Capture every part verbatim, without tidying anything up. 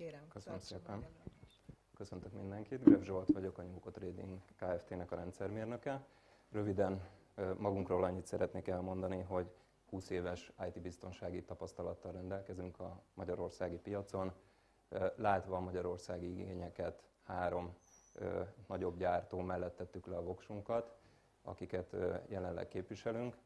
kérem. Köszönöm szépen. Köszöntök mindenkit. Grev Zsolt vagyok, a Nyugo Trading Kft-nek a rendszermérnöke. Röviden magunkról annyit szeretnék elmondani, hogy húsz éves i té-biztonsági tapasztalattal rendelkezünk a magyarországi piacon. Látva a magyarországi igényeket, három nagyobb gyártó mellett tettük le a voksunkat, akiket jelenleg képviselünk.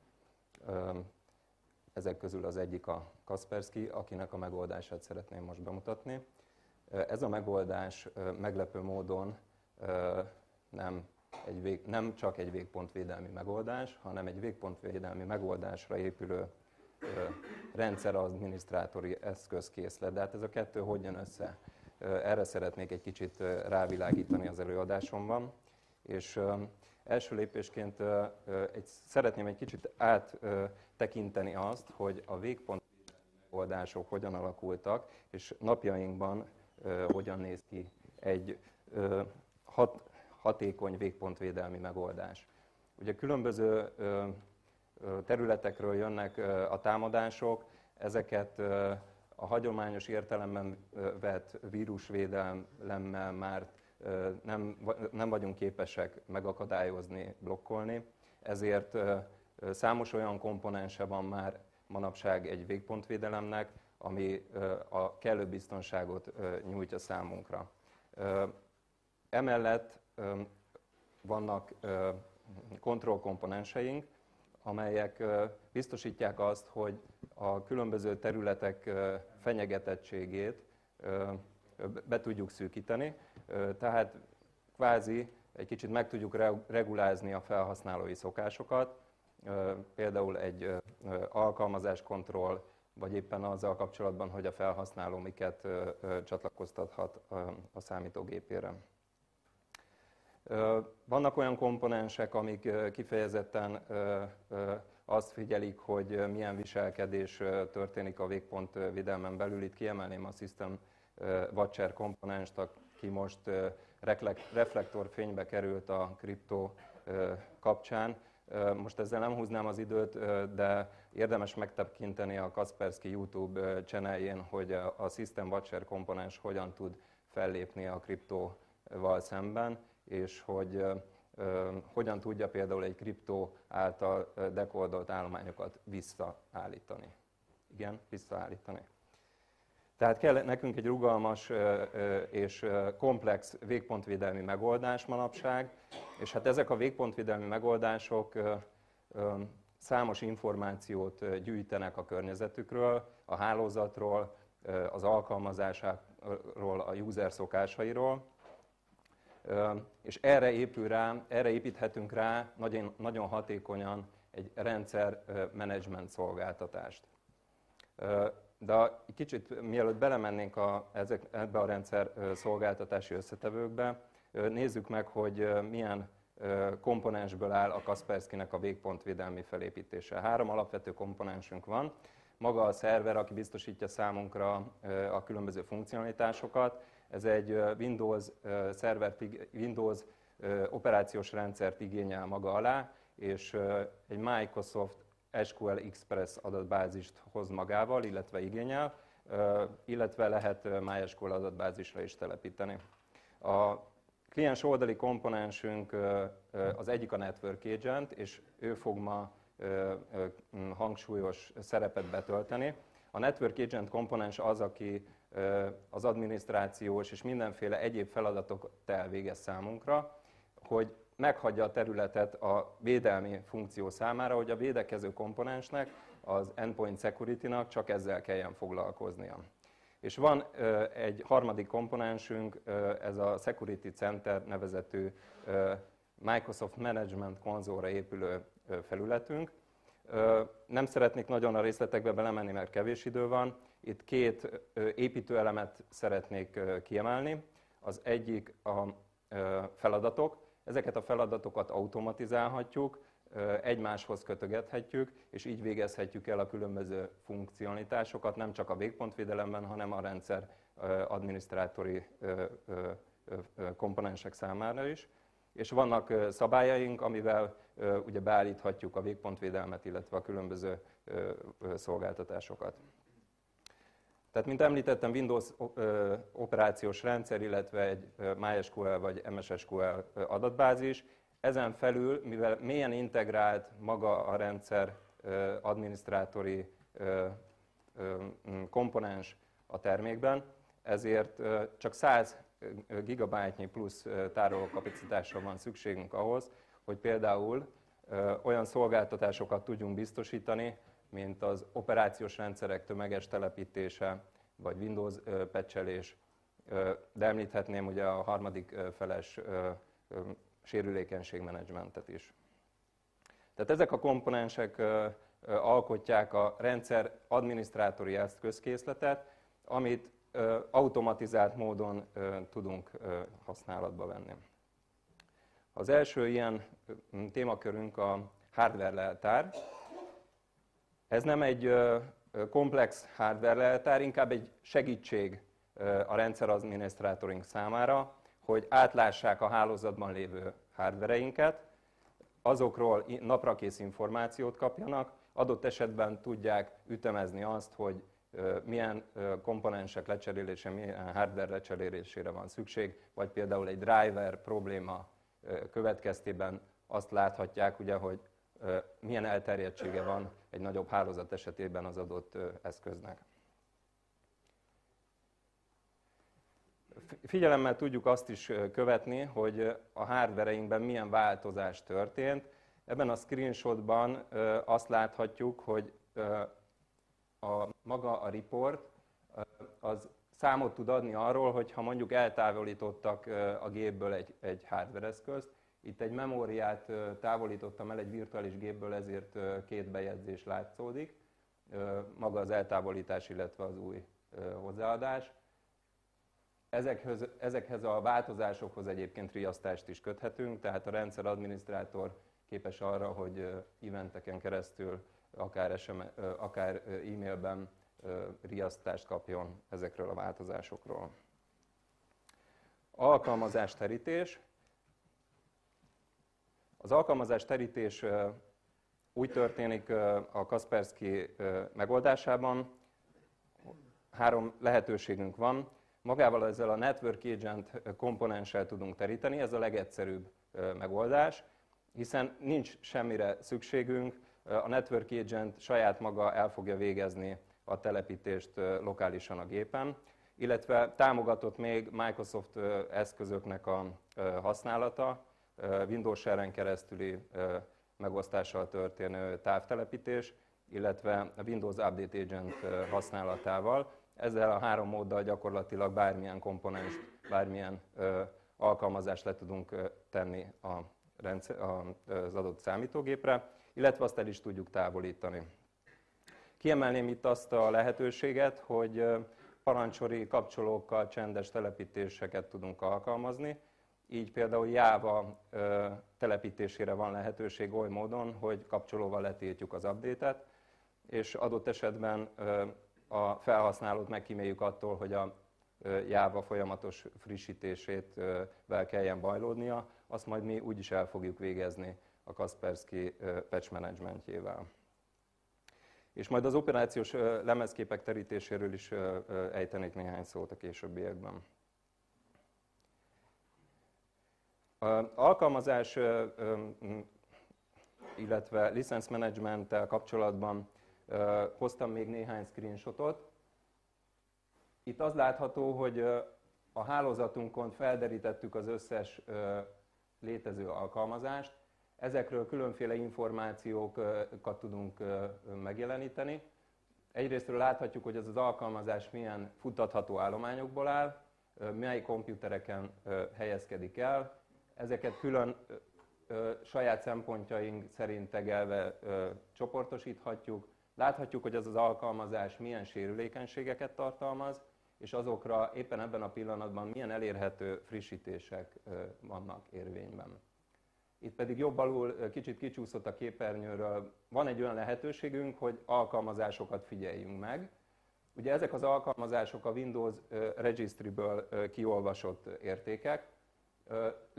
Ezek közül az egyik a Kaspersky, akinek a megoldását szeretném most bemutatni. Ez a megoldás meglepő módon nem, egy vég, nem csak egy végpontvédelmi megoldás, hanem egy végpontvédelmi megoldásra épülő rendszeradminisztrátori eszközkészlet. De hát ez a kettő hogy jön össze? Erre szeretnék egy kicsit rávilágítani az előadásomban. És első lépésként egy, szeretném egy kicsit áttekinteni azt, hogy a végpontvédelmi megoldások hogyan alakultak, és napjainkban hogyan néz ki egy hat, hatékony végpontvédelmi megoldás. Ugye különböző területekről jönnek a támadások, ezeket a hagyományos értelemben vett vírusvédelemmel már nem, nem vagyunk képesek megakadályozni, blokkolni, ezért számos olyan komponense van már manapság egy végpontvédelemnek, ami a kellő biztonságot nyújtja számunkra. Emellett vannak kontrollkomponenseink, amelyek biztosítják azt, hogy a különböző területek fenyegetettségét be tudjuk szűkíteni, tehát kvázi egy kicsit meg tudjuk regulázni a felhasználói szokásokat, például egy alkalmazáskontroll, vagy éppen azzal kapcsolatban, hogy a felhasználó miket csatlakoztathat a számítógépére. Vannak olyan komponensek, amik kifejezetten azt figyelik, hogy milyen viselkedés történik a végpontvédelmen belül. Itt kiemelném a System Watcher komponenst, aki most reflektorfénybe került a kriptó kapcsán. Most ezzel nem húznám az időt, de érdemes megtekinteni a Kaspersky YouTube channeljén, hogy a System Watcher komponens hogyan tud fellépni a kriptóval szemben, és hogy hogyan tudja például egy kriptó által dekódolt állományokat visszaállítani. Igen, visszaállítani. Tehát kell nekünk egy rugalmas és komplex végpontvédelmi megoldás manapság, és hát ezek a végpontvédelmi megoldások számos információt gyűjtenek a környezetükről, a hálózatról, az alkalmazásáról, a user szokásairól, és erre épül rá, erre építhetünk rá nagyon, nagyon hatékonyan egy rendszer menedzsment szolgáltatást. De egy kicsit mielőtt belemennénk a, ezek, ebbe a rendszer szolgáltatási összetevőkbe, nézzük meg, hogy milyen komponensből áll a Kasperskynek a végpontvédelmi felépítése. Három alapvető komponensünk van. Maga a szerver, aki biztosítja számunkra a különböző funkcionalitásokat. Ez egy Windows szervert, Windows operációs rendszert igényel maga alá, és egy Microsoft es kú el Express adatbázist hoz magával, illetve igényel, illetve lehet MySQL adatbázisra is telepíteni. A kliens oldali komponensünk az egyik a Network Agent, és ő fog ma hangsúlyos szerepet betölteni. A Network Agent komponens az, aki az adminisztrációs és mindenféle egyéb feladatot elvégez számunkra, hogy meghagyja a területet a védelmi funkció számára, hogy a védekező komponensnek, az Endpoint Security-nak csak ezzel kelljen foglalkoznia. És van egy harmadik komponensünk, ez a Security Center nevezetű Microsoft Management Console-ra épülő felületünk. Nem szeretnék nagyon a részletekbe belemenni, mert kevés idő van. Itt két építőelemet szeretnék kiemelni. Az egyik a feladatok. Ezeket a feladatokat automatizálhatjuk, egymáshoz kötögethetjük, és így végezhetjük el a különböző funkcionalitásokat, nem csak a végpontvédelemben, hanem a rendszer adminisztrátori komponensek számára is. És vannak szabályaink, amivel ugye beállíthatjuk a végpontvédelmet, illetve a különböző szolgáltatásokat. Tehát, mint említettem, Windows operációs rendszer, illetve egy MySQL vagy em es es kú el adatbázis. Ezen felül, mivel mélyen integrált maga a rendszer adminisztrátori komponens a termékben, ezért csak száz gigabyte-nyi plusz tárolókapacitásra van szükségünk ahhoz, hogy például olyan szolgáltatásokat tudjunk biztosítani, mint az operációs rendszerek tömeges telepítése, vagy Windows patchelés, de említhetném ugye a harmadik feles sérülékenységmenedzsmentet is. Tehát ezek a komponensek alkotják a rendszer adminisztrátori eszközkészletet, amit automatizált módon tudunk használatba venni. Az első ilyen témakörünk a hardware leltár. Ez nem egy komplex hardware leltár, inkább egy segítség a rendszer adminisztrátorink számára, hogy átlássák a hálózatban lévő hardvereinket, azokról naprakész információt kapjanak, adott esetben tudják ütemezni azt, hogy milyen komponensek lecserélése, milyen hardware lecserélésére van szükség, vagy például egy driver probléma következtében azt láthatják, ugye, hogy milyen elterjedtsége van egy nagyobb hálózat esetében az adott eszköznek. Figyelemmel tudjuk azt is követni, hogy a hardvereinkben milyen változás történt. Ebben a screenshotban azt láthatjuk, hogy a, maga a report az számot tud adni arról, hogy ha mondjuk eltávolítottak a gépből egy, egy hardware eszközt, itt egy memóriát távolítottam el egy virtuális gépből, ezért két bejegyzés látszódik, maga az eltávolítás, illetve az új hozzáadás. Ezekhez, ezekhez a változásokhoz egyébként riasztást is köthetünk, tehát a rendszer adminisztrátor képes arra, hogy eventeken keresztül, akár, es em es, akár e-mailben riasztást kapjon ezekről a változásokról. Alkalmazás terítés. Az alkalmazás terítés úgy történik a Kaspersky megoldásában, három lehetőségünk van. Magával ezzel a Network Agent komponenssel tudunk teríteni, ez a legegyszerűbb megoldás, hiszen nincs semmire szükségünk, a Network Agent saját maga el fogja végezni a telepítést lokálisan a gépen, illetve támogatott még Microsoft eszközöknek a használata, Windows Share-en keresztüli megosztással történő távtelepítés, illetve a Windows Update Agent használatával. Ezzel a három móddal gyakorlatilag bármilyen komponens, bármilyen alkalmazást le tudunk tenni a rendszer, az adott számítógépre, illetve azt el is tudjuk távolítani. Kiemelném itt azt a lehetőséget, hogy parancsori kapcsolókkal csendes telepítéseket tudunk alkalmazni, így például Java telepítésére van lehetőség oly módon, hogy kapcsolóval letiltjuk az update-et, és adott esetben a felhasználót megkíméljük attól, hogy a Java folyamatos frissítésével kelljen bajlódnia, azt majd mi úgyis el fogjuk végezni a Kaspersky patch managementjével. És majd az operációs lemezképek terítéséről is ejtenék néhány szót a későbbiekben. Alkalmazás, illetve licensz menedzsmenttel kapcsolatban hoztam még néhány screenshotot. Itt az látható, hogy a hálózatunkon felderítettük az összes létező alkalmazást. Ezekről különféle információkat tudunk megjeleníteni. Egyrésztről láthatjuk, hogy ez az alkalmazás milyen futtatható állományokból áll, mely komputereken helyezkedik el. Ezeket külön saját szempontjaink szerint tegelve csoportosíthatjuk. Láthatjuk, hogy ez az alkalmazás milyen sérülékenységeket tartalmaz, és azokra éppen ebben a pillanatban milyen elérhető frissítések vannak érvényben. Itt pedig jobb alul kicsit kicsúszott a képernyőről. Van egy olyan lehetőségünk, hogy alkalmazásokat figyeljünk meg. Ugye ezek az alkalmazások a Windows Registry-ből kiolvasott értékek.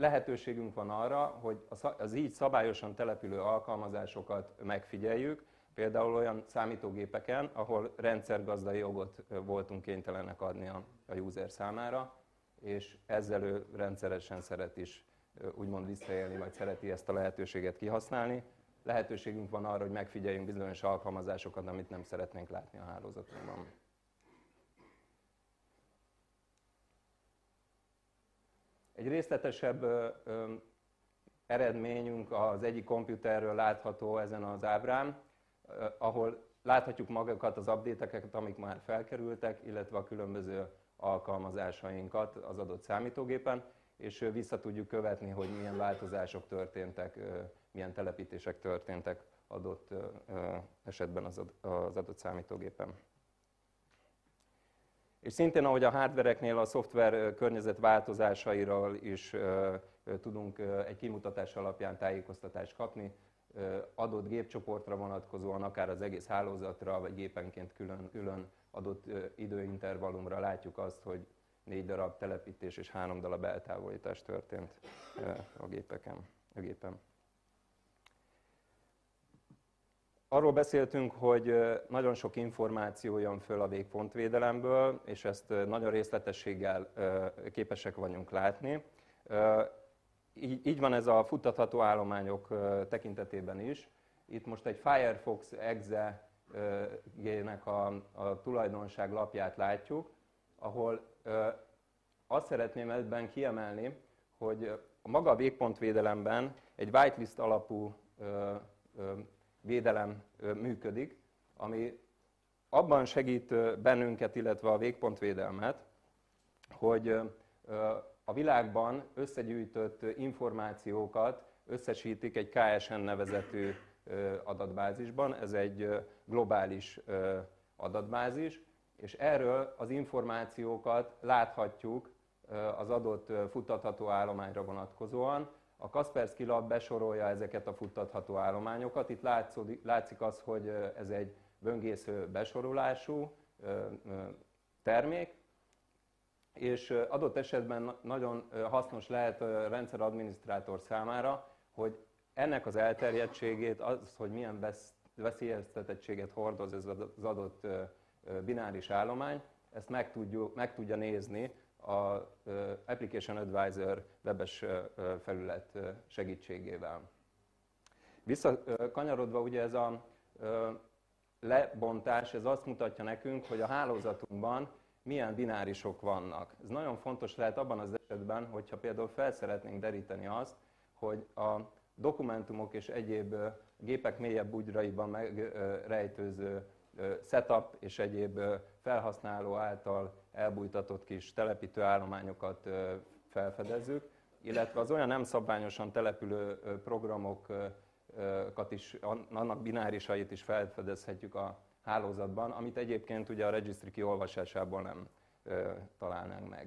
Lehetőségünk van arra, hogy az így szabályosan települő alkalmazásokat megfigyeljük, Például olyan számítógépeken, ahol rendszergazdai jogot voltunk kénytelenek adni a, a user számára, és ezzel ő rendszeresen szeret is úgymond visszaélni, vagy szereti ezt a lehetőséget kihasználni. Lehetőségünk van arra, hogy megfigyeljünk bizonyos alkalmazásokat, amit nem szeretnénk látni a hálózatunkban. Egy részletesebb ö, ö, eredményünk az egyik komputerről látható ezen az ábrán, ö, ahol láthatjuk magukat az update-eket, amik már felkerültek, illetve a különböző alkalmazásainkat az adott számítógépen, és vissza tudjuk követni, hogy milyen változások történtek, milyen telepítések történtek adott esetben az adott számítógépen. És szintén, ahogy a hardvereknél a szoftver környezet változásairól is tudunk egy kimutatás alapján tájékoztatást kapni, adott gépcsoportra vonatkozóan, akár az egész hálózatra, vagy gépenként külön, külön adott időintervallumra látjuk azt, hogy négy darab telepítés és három darab eltávolítás történt a gépeken, a gépen. Arról beszéltünk, hogy nagyon sok információ jön föl a végpontvédelemből, és ezt nagyon részletességgel képesek vagyunk látni. Így van ez a futtatható állományok tekintetében is. Itt most egy Firefox exe-nek a, a tulajdonság lapját látjuk, ahol azt szeretném ebben kiemelni, hogy a maga végpontvédelemben egy whitelist alapú védelem működik, ami abban segít bennünket, illetve a végpontvédelmet, hogy a világban összegyűjtött információkat összesítik egy ká es en nevezetű adatbázisban. Ez egy globális adatbázis, és erről az információkat láthatjuk az adott futtatható állományra vonatkozóan. A Kaspersky Lab besorolja ezeket a futtatható állományokat. Itt látszik az, hogy ez egy böngésző besorolású termék, és adott esetben nagyon hasznos lehet a rendszeradminisztrátor számára, hogy ennek az elterjedtségét, az, hogy milyen veszélyeztetettséget hordoz ez az adott bináris állomány, ezt meg, tudjuk, meg tudja nézni az Application Advisor webes felület segítségével. Visszakanyarodva, ugye ez a lebontás, ez azt mutatja nekünk, hogy a hálózatunkban milyen binárisok vannak. Ez nagyon fontos lehet abban az esetben, hogyha például fel szeretnénk deríteni azt, hogy a dokumentumok és egyéb gépek mélyebb bugyraiban megrejtőző setup és egyéb felhasználó által elbújtatott kis telepítő állományokat felfedezzük, illetve az olyan nem szabványosan települő programokat is, annak binárisait is felfedezhetjük a hálózatban, amit egyébként ugye a registry kiolvasásából nem találnánk meg.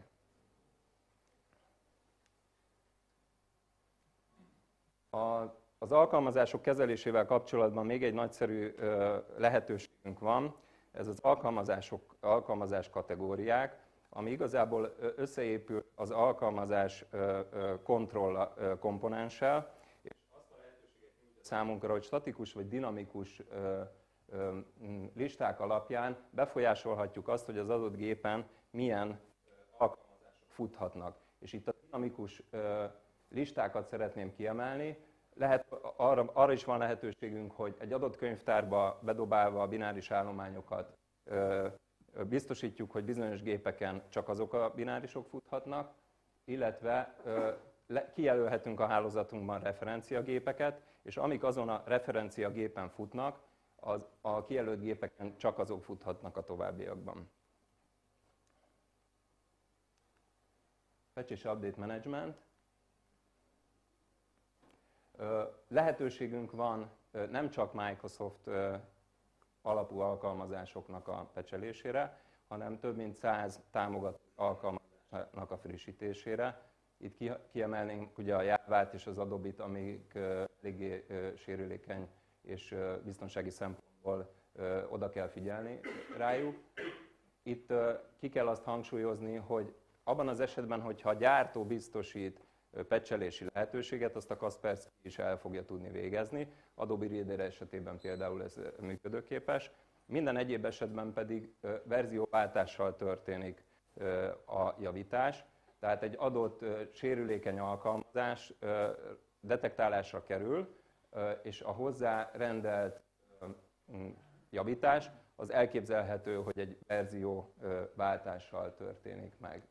A Az alkalmazások kezelésével kapcsolatban még egy nagyszerű lehetőségünk van, ez az alkalmazások, alkalmazás kategóriák, ami igazából összeépül az alkalmazás kontroll komponenssel, és azt a lehetőséget nyújtja számunkra, hogy statikus vagy dinamikus listák alapján befolyásolhatjuk azt, hogy az adott gépen milyen alkalmazások futhatnak. És itt a dinamikus listákat szeretném kiemelni. Lehet, arra, arra is van lehetőségünk, hogy egy adott könyvtárba bedobálva a bináris állományokat ö, biztosítjuk, hogy bizonyos gépeken csak azok a binárisok futhatnak, illetve ö, le, kijelölhetünk a hálózatunkban referenciagépeket, és amik azon a referenciagépen futnak, az, a kijelölt gépeken csak azok futhatnak a továbbiakban. Patch és Update Management. Lehetőségünk van nem csak Microsoft alapú alkalmazásoknak a pecselésére, hanem több mint száz támogató alkalmazásnak a frissítésére. Itt kiemelnénk ugye a Jávát és az Adobe-t, amik eléggé sérülékeny és biztonsági szempontból oda kell figyelni rájuk. Itt ki kell azt hangsúlyozni, hogy abban az esetben, hogyha a gyártó biztosít patchelési lehetőséget, azt a Kaspersky is el fogja tudni végezni. Adobe Reader esetében például ez működőképes. Minden egyéb esetben pedig verzióváltással történik a javítás. Tehát egy adott sérülékeny alkalmazás detektálásra kerül, és a hozzá rendelt javítás az elképzelhető, hogy egy verzióváltással történik meg.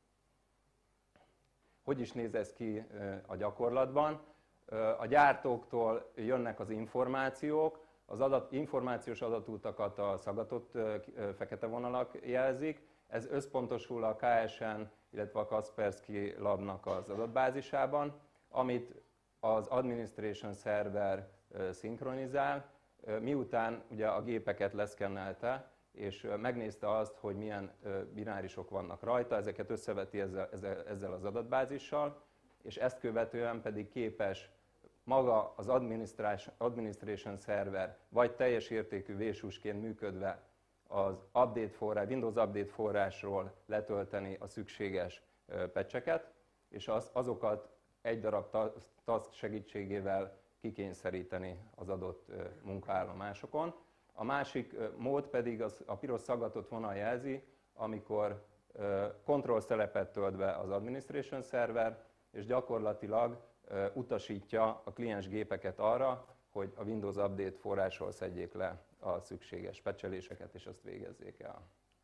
Hogy is néz ez ki a gyakorlatban? A gyártóktól jönnek az információk, az adat, információs adatutakat a szaggatott fekete vonalak jelzik, ez összpontosul a ká es en, illetve a Kaspersky Labnak az adatbázisában, amit az Administration Server szinkronizál, miután ugye a gépeket leszkennelte, és megnézte azt, hogy milyen binárisok vannak rajta, ezeket összeveti ezzel, ezzel az adatbázissal, és ezt követően pedig képes maga az Administration, Administration Server vagy teljes értékű vésúsként működve az update forrás, Windows Update forrásról letölteni a szükséges patcheket, és az, azokat egy darab task segítségével kikényszeríteni az adott munkaállomásokon. A másik mód pedig az, a piros szaggatott vonal jelzi, amikor control szerepet tölt be az Administration Server, és gyakorlatilag utasítja a kliens gépeket arra, hogy a Windows Update forrásról szedjék le a szükséges patcheléseket, és azt végezzék el.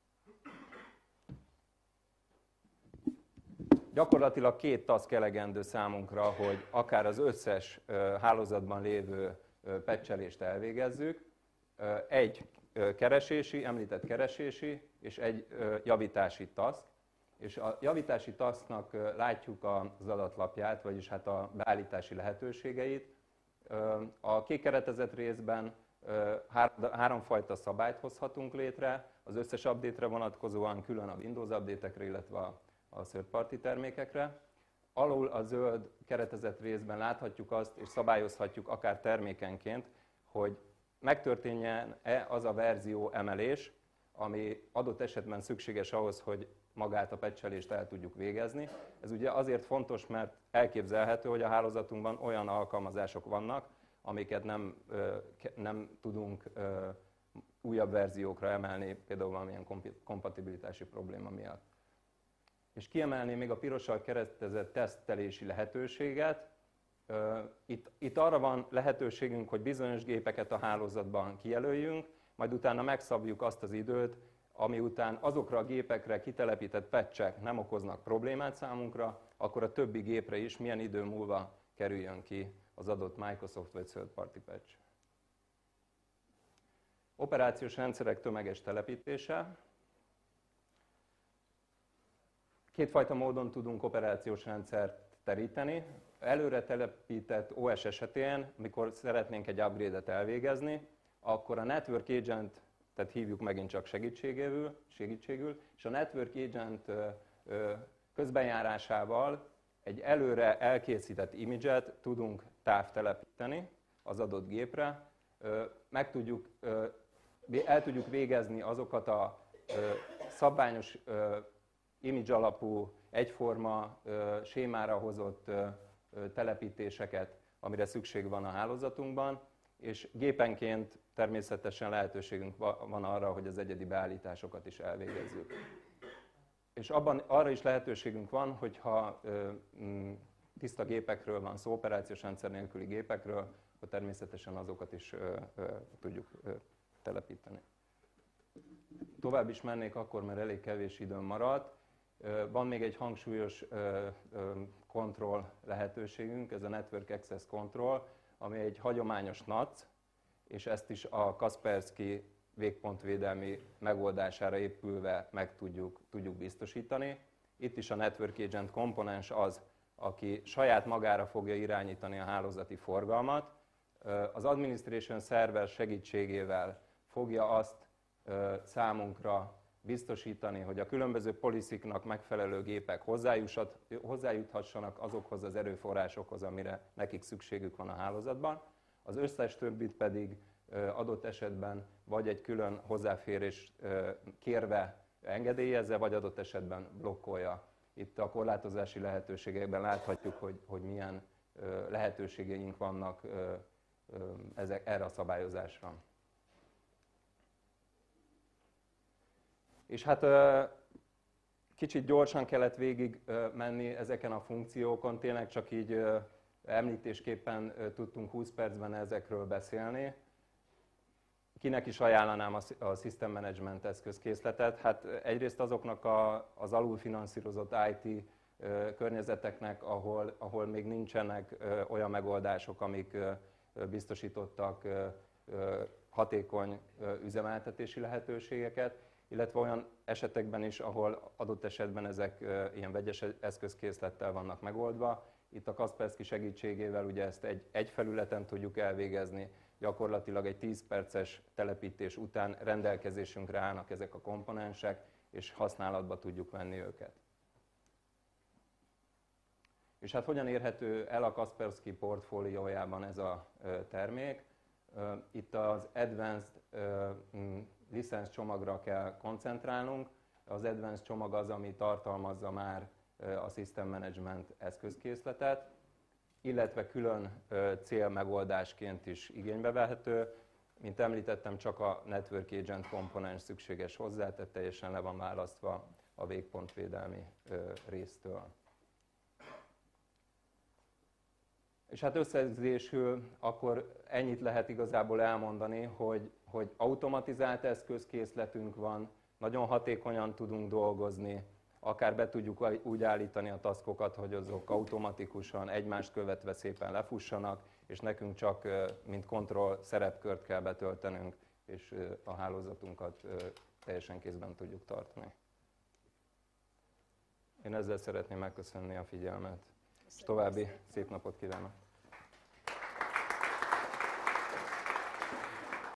Gyakorlatilag két task elegendő számunkra, hogy akár az összes hálózatban lévő patchelést elvégezzük. Egy keresési, említett keresési, és egy javítási task. És a javítási tasknak látjuk az adatlapját, vagyis hát a beállítási lehetőségeit. A kék keretezett részben háromfajta szabályt hozhatunk létre, az összes update-re vonatkozóan, külön a Windows update-ekre, illetve a a third party termékekre. Alul a zöld keretezett részben láthatjuk azt, és szabályozhatjuk akár termékenként, hogy megtörténjen-e az a verzió emelés, ami adott esetben szükséges ahhoz, hogy magát a patchelést el tudjuk végezni. Ez ugye azért fontos, mert elképzelhető, hogy a hálózatunkban olyan alkalmazások vannak, amiket nem, nem tudunk újabb verziókra emelni, például valamilyen kompatibilitási probléma miatt. És kiemelném még a pirossal keresztezett tesztelési lehetőséget. Itt, itt arra van lehetőségünk, hogy bizonyos gépeket a hálózatban kijelöljünk, majd utána megszabjuk azt az időt, ami után azokra a gépekre kitelepített patchek nem okoznak problémát számunkra, akkor a többi gépre is milyen idő múlva kerüljön ki az adott Microsoft vagy third party patch. Operációs rendszerek tömeges telepítése. Kétfajta módon tudunk operációs rendszert teríteni. Előre telepített o es esetén, amikor szeretnénk egy upgrade-et elvégezni, akkor a Network Agent-et hívjuk megint csak segítségül, segítségül, és a Network Agent közbenjárásával egy előre elkészített image-et tudunk távtelepíteni az adott gépre. Meg tudjuk, el tudjuk végezni azokat a szabványos image alapú, egyforma sémára hozott telepítéseket, amire szükség van a hálózatunkban, és gépenként természetesen lehetőségünk van arra, hogy az egyedi beállításokat is elvégezzük. És abban arra is lehetőségünk van, hogyha tiszta gépekről van szó, operációs rendszer nélküli gépekről, akkor természetesen azokat is tudjuk telepíteni. Tovább is mennék akkor, mert elég kevés időm maradt. Van még egy hangsúlyos control lehetőségünk, ez a Network Access Control, ami egy hagyományos NAC, és ezt is a Kaspersky végpontvédelmi megoldására épülve meg tudjuk, tudjuk biztosítani. Itt is a Network Agent komponens az, aki saját magára fogja irányítani a hálózati forgalmat. Az Administration Server segítségével fogja azt számunkra biztosítani, hogy a különböző policyknak megfelelő gépek hozzájuthassanak azokhoz az erőforrásokhoz, amire nekik szükségük van a hálózatban. Az összes többit pedig adott esetben vagy egy külön hozzáférés kérve engedélyezze, vagy adott esetben blokkolja. Itt a korlátozási lehetőségekben láthatjuk, hogy, hogy milyen lehetőségeink vannak ezek, erre a szabályozásra. És hát kicsit gyorsan kellett végig menni ezeken a funkciókon, tényleg csak így említésképpen tudtunk húsz percben ezekről beszélni. Kinek is ajánlanám a System Management eszközkészletet? Hát egyrészt azoknak a, az alulfinanszírozott i té környezeteknek, ahol, ahol még nincsenek olyan megoldások, amik biztosítottak hatékony üzemeltetési lehetőségeket, illetve olyan esetekben is, ahol adott esetben ezek ilyen vegyes eszközkészlettel vannak megoldva. Itt a Kaspersky segítségével ugye ezt egy, egy felületen tudjuk elvégezni, gyakorlatilag egy tíz perces telepítés után rendelkezésünkre állnak ezek a komponensek, és használatba tudjuk venni őket. És hát hogyan érhető el a Kaspersky portfóliójában ez a termék? Itt az Advanced licensz csomagra kell koncentrálnunk. Az Advanced csomag az, ami tartalmazza már a System Management eszközkészletet, illetve külön célmegoldásként is igénybe vehető. Mint említettem, csak a Network Agent komponens szükséges hozzá, tehát teljesen le van választva a végpontvédelmi résztől. És hát összegzésül akkor ennyit lehet igazából elmondani, hogy, hogy automatizált eszközkészletünk van, nagyon hatékonyan tudunk dolgozni, akár be tudjuk úgy állítani a taskokat, hogy azok automatikusan egymást követve szépen lefussanak, és nekünk csak mint kontroll szerepkört kell betöltenünk, és a hálózatunkat teljesen kézben tudjuk tartani. Én ezzel szeretném megköszönni a figyelmet, és további szép napot kívánok!